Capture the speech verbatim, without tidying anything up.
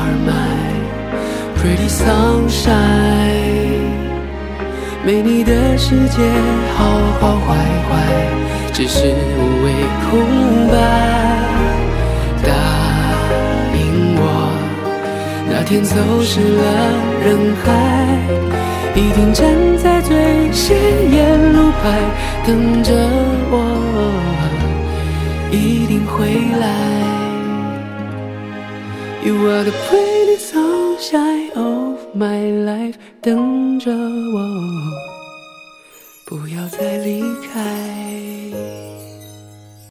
are my pretty sunshine。 没你的世界好好坏坏，只是无谓空白。答应我，那天走失了人海，一定站在最显眼路牌等着我，一定回来。 You are the pretty sunshine of my life， 等着我，不要再离开。